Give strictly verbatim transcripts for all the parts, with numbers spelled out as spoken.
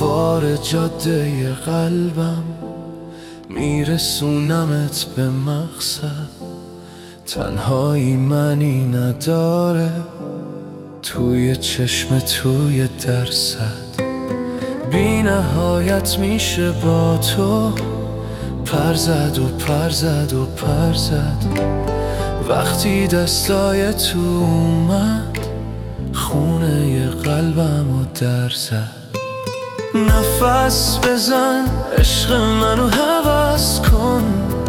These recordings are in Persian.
سوار جاده قلبم، میرسونمت به مقصد. تنهایی منی نداره، توی چشم توی درصد. بی نهایت میشه با تو پر زد و پر زد و پر زد. وقتی دستای تو اومد، خونه قلبم رو در زد. نفس بزن عشق منو هوس کن،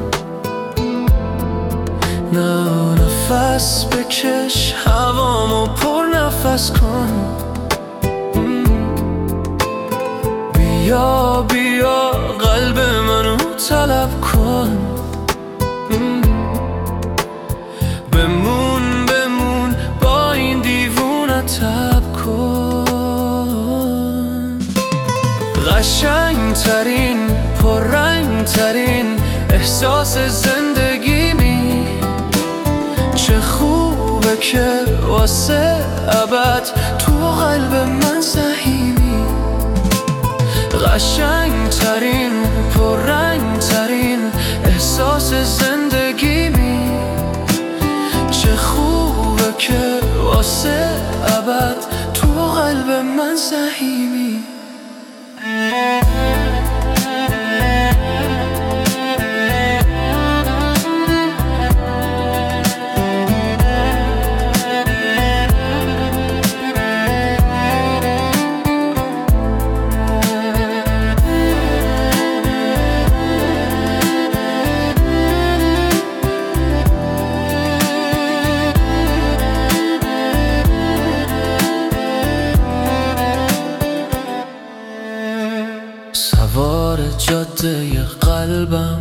نه نفس بکش هوامو پر نفس کن. بیا بیا قلب منو طلب کن، بمون بمون با این دیوونه تب کن. قشنگ ترین پررنگ ترین احساس زندگیمی، چه خوبه که واسه ابد تو قلب من سهیمی. قشنگ ترین پررنگ ترین احساس زندگیمی، چه خوبه که واسه ابد تو قلب من سهیمی. سوار جاده قلبم،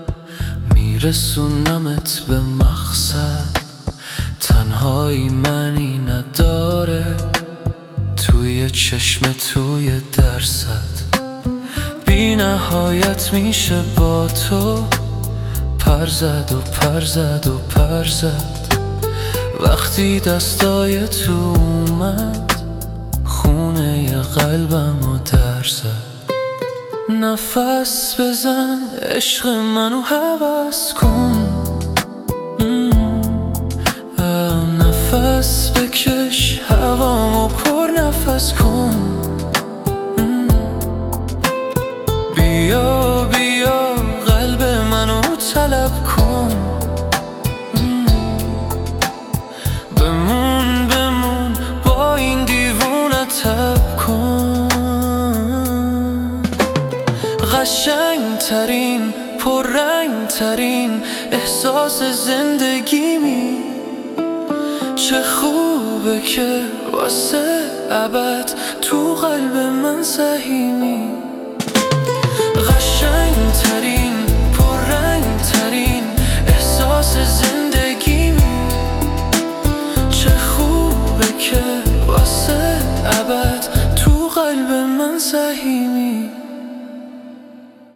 میرسونمت به مقصد. تنهایی منی نداره، توی چشم توی درصد. بی نهایت میشه با تو پر زد و پر زد و پر زد. وقتی دستای تو اومد، خونه قلبم رو در زد. نفس بزن عشق منو هوس کن، نفس بکش هوامو پر نفس کن. بیا بیا قلب منو طلب کن، بمون بمون با این دیوونه تب کن. قشنگ ترین پررنگ ترین احساس زندگیمی، چه خوبه که واسه ابد تو قلب من سهیمی. قشنگ ترین